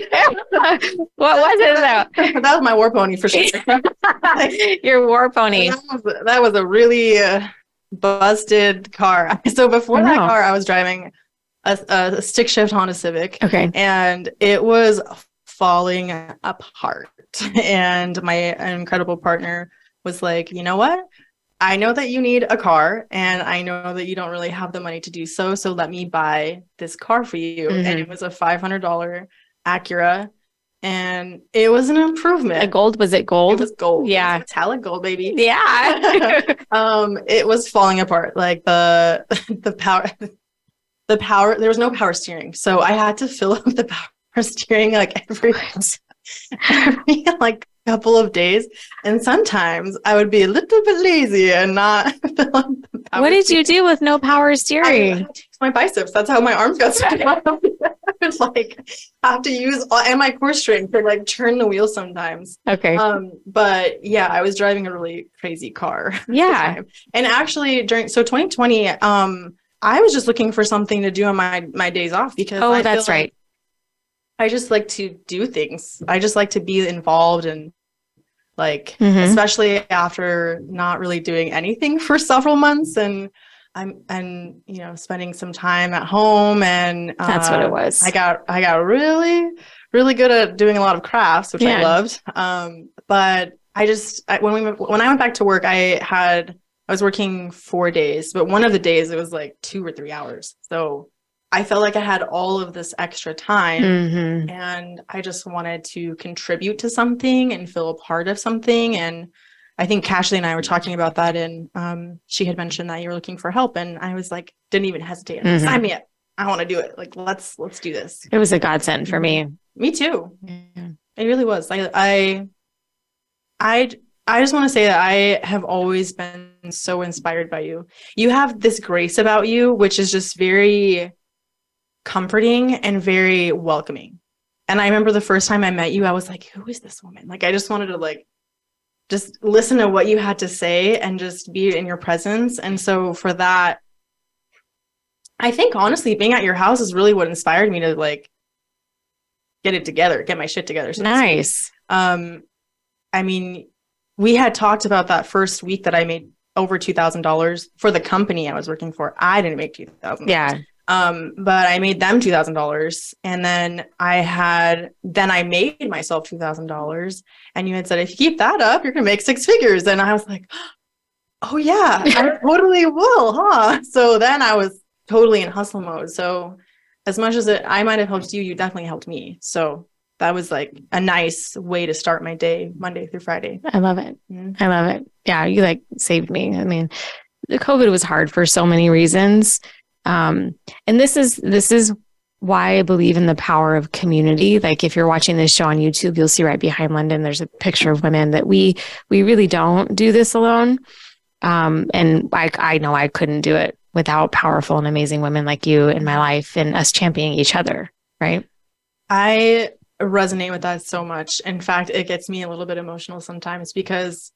What was it though?
That was my war pony for sure.
Your war pony.
That was a really busted car. So before that car, I was driving a stick shift Honda Civic.
Okay.
And it was falling apart. And my incredible partner was like, you know what? I know that you need a car and I know that you don't really have the money to do so. So let me buy this car for you. Mm-hmm. And it was a $500 Acura and it was an improvement.
Was it gold?
It was gold.
Yeah.
It was metallic gold, baby.
Yeah.
It was falling apart. Like the power, there was no power steering. So I had to fill up the power steering like every like couple of days, and sometimes I would be a little bit lazy and not fill up the power.
What did you do with no power steering?
I my biceps. That's how my arms got started. I would like have to use and my core strength to like turn the wheel sometimes.
Okay.
But yeah, I was driving a really crazy car.
Yeah.
And actually during 2020, I was just looking for something to do on my days off because
that's right.
I just like to do things. I just like to be involved and like, especially after not really doing anything for several months and spending some time at home and
that's what it was.
I got really, really good at doing a lot of crafts, which I loved. But when I went back to work, I was working 4 days, but one of the days it was like 2 or 3 hours. So I felt like I had all of this extra time and I just wanted to contribute to something and feel a part of something. And I think Cashley and I were talking about that and she had mentioned that you were looking for help and I was like, didn't even hesitate. Sign me up. I want to do it. Like, let's do this.
It was a godsend for me.
Me too. Yeah. It really was. I just want to say that I have always been so inspired by you. You have this grace about you, which is just very comforting and very welcoming. And I remember the first time I met you, I was like, who is this woman? Like, I just wanted to like, just listen to what you had to say and just be in your presence. And so for that, I think honestly, being at your house is really what inspired me to like get it together, get my shit together. So
Nice.
I mean, we had talked about that first week that I made over $2,000 for the company I was working for. I didn't make $2,000.
Yeah.
But I made them $2,000, and then I made myself $2,000, and you had said, if you keep that up, you're going to make 6 figures. And I was like, oh yeah, I totally will. Huh? So then I was totally in hustle mode. So as much as I might have helped you, you definitely helped me. So that was like a nice way to start my day, Monday through Friday.
I love it. I love it. Yeah. You like saved me. I mean, the COVID was hard for so many reasons. And this is why I believe in the power of community. Like if you're watching this show on YouTube, you'll see right behind London, there's a picture of women that we really don't do this alone. And I know I couldn't do it without powerful and amazing women like you in my life and us championing each other. Right.
I resonate with that so much. In fact, it gets me a little bit emotional sometimes because,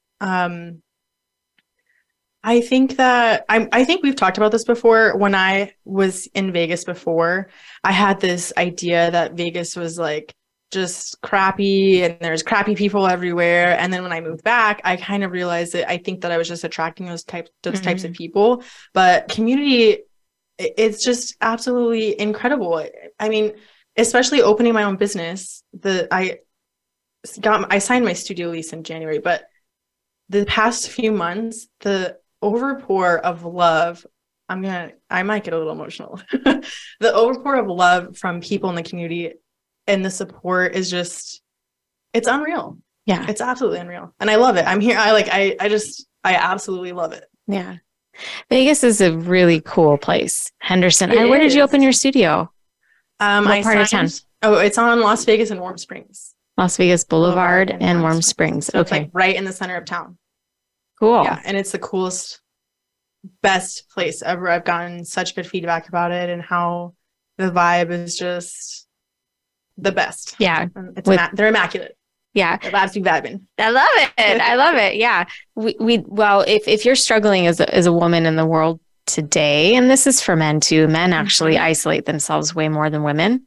I think we've talked about this before. When I was in Vegas before, I had this idea that Vegas was like just crappy and there's crappy people everywhere. And then when I moved back, I kind of realized that I think that I was just attracting those types of people. But community, it's just absolutely incredible. I mean, especially opening my own business. I signed my studio lease in January, but the past few months, the overpour of love, I might get a little emotional. The overpour of love from people in the community and the support is just, it's unreal.
Yeah.
It's absolutely unreal. And I love it. I'm here. I absolutely love it.
Yeah. Vegas is a really cool place. Henderson.
It
Where did you
is.
open your studio?
What
part of town?
Oh, it's on Las Vegas and Warm Springs.
Las Vegas Boulevard and Warm Springs.
So it's
Okay.
like right in the center of town.
Cool.
Yeah, and it's the coolest, best place ever. I've gotten such good feedback about it and how the vibe is just the best.
Yeah.
They're immaculate.
Yeah.
They're absolutely vibing.
I love it. I love it. Yeah. Well, if you're struggling as a woman in the world today, and this is for men too, men actually isolate themselves way more than women.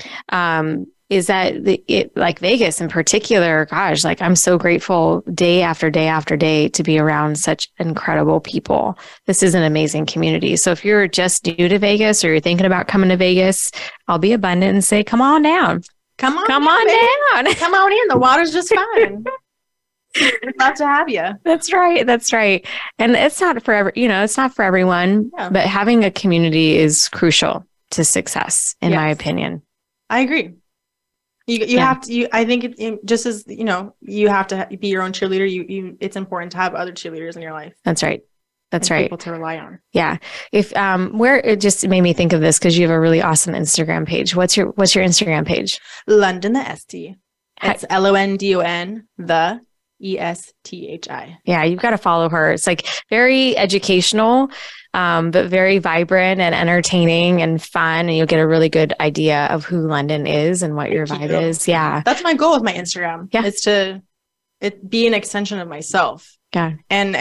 Is that like Vegas in particular, gosh, like I'm so grateful day after day after day to be around such incredible people. This is an amazing community. So if you're just new to Vegas or you're thinking about coming to Vegas, I'll be abundant and say, come on down.
Come on
down.
Come on in. The water's just fine. We'd love to have you.
That's right. That's right. And it's not for it's not for everyone, but having a community is crucial to success, in my opinion.
I agree. You have to, I think it just as, you have to be your own cheerleader. It's important to have other cheerleaders in your life.
That's right. That's right.
People to rely on.
Yeah. If, where it just made me think of this because you have a really awesome Instagram page. What's your Instagram page?
London the ST. It's LONDON, the ESTHI.
Yeah. You've got to follow her. It's like very educational, but very vibrant and entertaining and fun. And you'll get a really good idea of who London is and what your vibe is. Yeah.
That's my goal with my Instagram.
Yeah.
It's to be an extension of myself.
Yeah.
And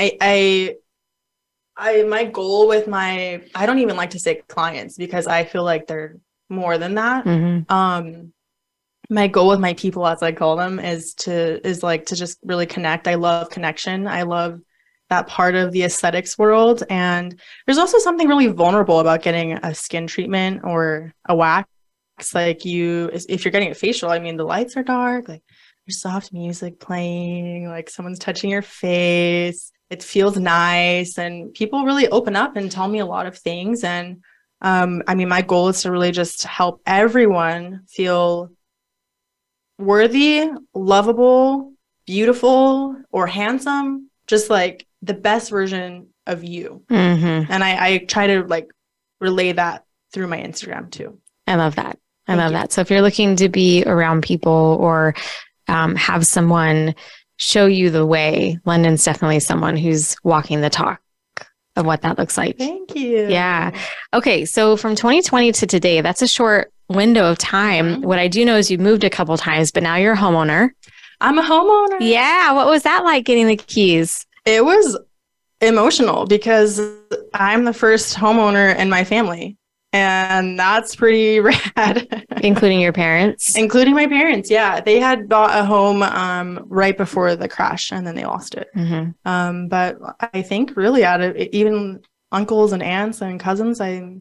my goal with I don't even like to say clients because I feel like they're more than that.
Mm-hmm.
My goal with my people, as I call them, is to just really connect. I love connection. I love that part of the aesthetics world. And there's also something really vulnerable about getting a skin treatment or a wax. Like if you're getting a facial, I mean, the lights are dark, like there's soft music playing, like someone's touching your face. It feels nice. And people really open up and tell me a lot of things. And I mean, my goal is to really just help everyone feel worthy, lovable, beautiful, or handsome, just like the best version of you.
Mm-hmm.
And I try to relay that through my Instagram too.
I love that. I love that. So if you're looking to be around people or have someone show you the way, London's definitely someone who's walking the talk of what that looks like.
Thank you.
Yeah. Okay. So from 2020 to today, that's a short window of time. What I do know is you moved a couple times, but now you're a homeowner.
I'm a homeowner.
Yeah. What was that like getting the keys?
It was emotional because I'm the first homeowner in my family. And that's pretty rad.
Including your parents?
Including my parents, yeah. They had bought a home right before the crash, and then they lost it. But I think really out of even uncles and aunts and cousins, I'm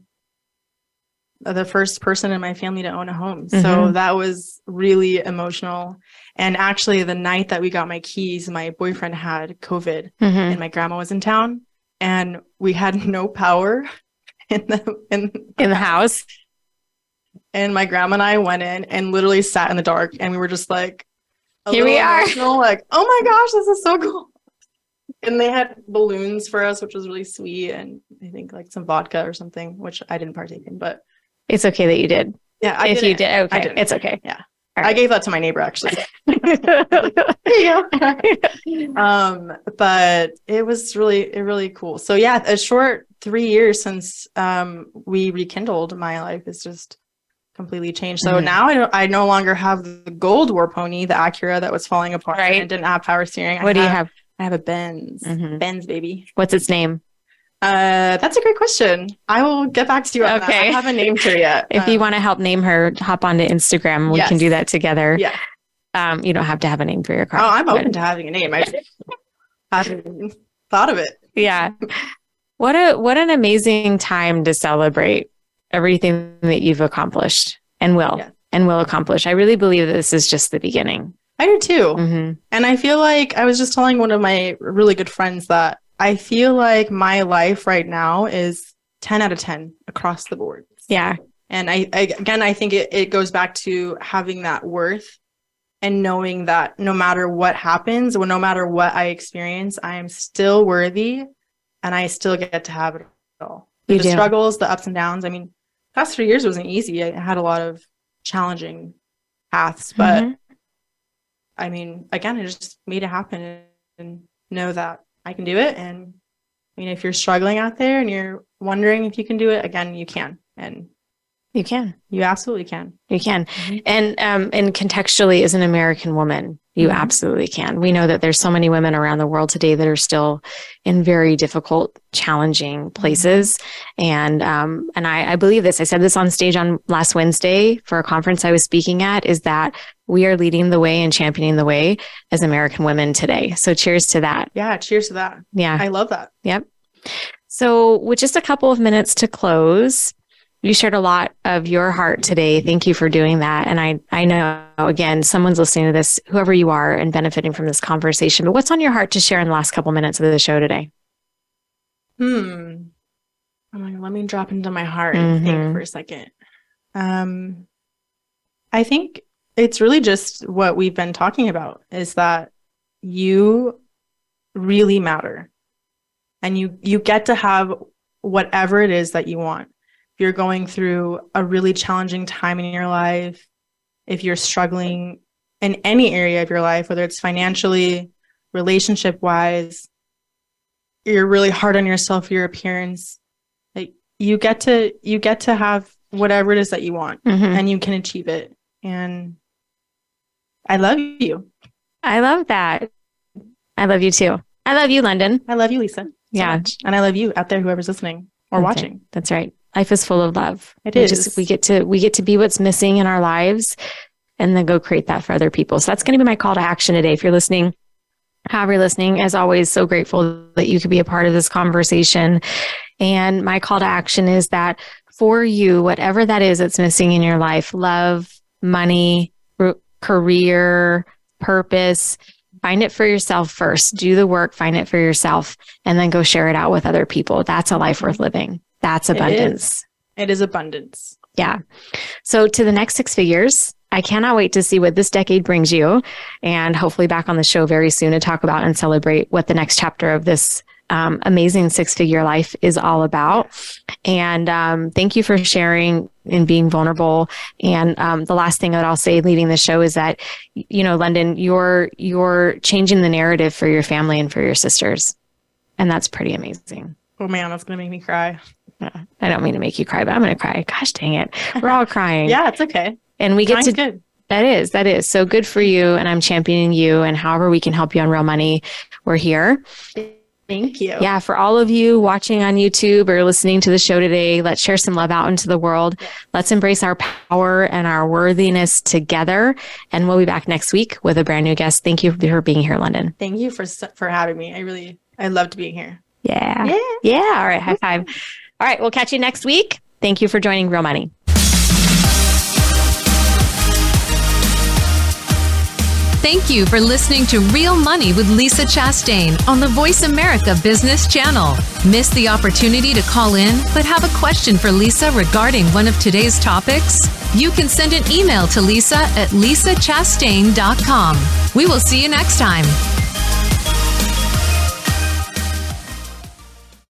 the first person in my family to own a home. So that was really emotional. And actually, the night that we got my keys, my boyfriend had COVID, and my grandma was in town, and we had no power in the house. And my grandma and I went in and literally sat in the dark, and we were just like,
here we are,
like, oh my gosh, this is so cool. And they had balloons for us, which was really sweet, and I think like some vodka or something, which I didn't partake in, but
it's okay that you did.
Yeah,
if you did, okay, it's okay.
Yeah,
right.
I gave that to my neighbor actually. There you go. But it was really cool. So yeah, a short 3 years since we rekindled, my life has just completely changed. So now I no longer have the gold war pony, the Acura that was falling apart,
right?
And didn't have power steering.
What do you have?
I have a Benz. Benz, baby.
What's its name?
That's a great question. I will get back to you on that. I haven't named her yet.
If you want to help name her, hop onto Instagram. We can do that together.
Yeah.
You don't have to have a name for your car.
Oh, I'm open to having a name. I haven't thought of it.
Yeah. What an amazing time to celebrate everything that you've accomplished and will accomplish. I really believe that this is just the beginning.
I do too. And I feel like I was just telling one of my really good friends that I feel like my life right now is 10 out of 10 across the board.
Yeah.
And I think it goes back to having that worth and knowing that no matter what happens, or no matter what I experience, I am still worthy and I still get to have it all. The struggles, the ups and downs. I mean, past 3 years wasn't easy. I had a lot of challenging paths, but I mean, again, I just made it happen and know that I can do it. And I mean, if you're struggling out there and you're wondering if you can do it, again, you can. And
you can.
You absolutely can.
You can. And contextually, as an American woman, you absolutely can. We know that there's so many women around the world today that are still in very difficult, challenging places. And I believe this. I said this on stage on last Wednesday for a conference I was speaking at, is that we are leading the way and championing the way as American women today. So cheers to that.
Yeah, cheers to that.
Yeah.
I love that.
Yep. So with just a couple of minutes to close, you shared a lot of your heart today. Thank you for doing that. And I know, again, someone's listening to this, whoever you are, and benefiting from this conversation. But what's on your heart to share in the last couple minutes of the show today?
I'm like, let me drop into my heart and think for a second. I think it's really just what we've been talking about, is that you really matter. And you get to have whatever it is that you want. If you're going through a really challenging time in your life, if you're struggling in any area of your life, whether it's financially, relationship-wise, you're really hard on yourself, your appearance, like you get to have whatever it is that you want, and you can achieve it. And I love you.
I love that. I love you too. I love you, London.
I love you, Lisa.
Yeah.
And I love you out there, whoever's listening or watching.
That's right. Life is full of love.
It is.
We get to be what's missing in our lives and then go create that for other people. So that's going to be my call to action today. If you're listening, however you're listening, as always, so grateful that you could be a part of this conversation. And my call to action is that for you, whatever that is that's missing in your life, love, money, career, purpose, find it for yourself first. Do the work, find it for yourself, and then go share it out with other people. That's a life worth living. That's abundance.
It is abundance.
Yeah. So to the next 6 figures, I cannot wait to see what this decade brings you, and hopefully back on the show very soon to talk about and celebrate what the next chapter of this amazing 6-figure life is all about. And thank you for sharing and being vulnerable. And the last thing that I'll say leading the show is that, you know, London, you're changing the narrative for your family and for your sisters. And that's pretty amazing.
Oh man, that's going to make me cry.
I don't mean to make you cry, but I'm going to cry. Gosh dang it. We're all crying.
Yeah, it's okay.
And we get
good.
That is. So good for you. And I'm championing you. And however we can help you on Real Money, we're here.
Thank you.
Yeah. For all of you watching on YouTube or listening to the show today, let's share some love out into the world. Let's embrace our power and our worthiness together. And we'll be back next week with a brand new guest. Thank you for being here, London.
Thank you for having me. I loved being here.
Yeah. All right. High five. All right. We'll catch you next week. Thank you for joining Real Money.
Thank you for listening to Real Money with Lisa Chastain on the Voice America Business Channel. Miss the opportunity to call in, but have a question for Lisa regarding one of today's topics? You can send an email to Lisa at lisachastain.com. We will see you next time.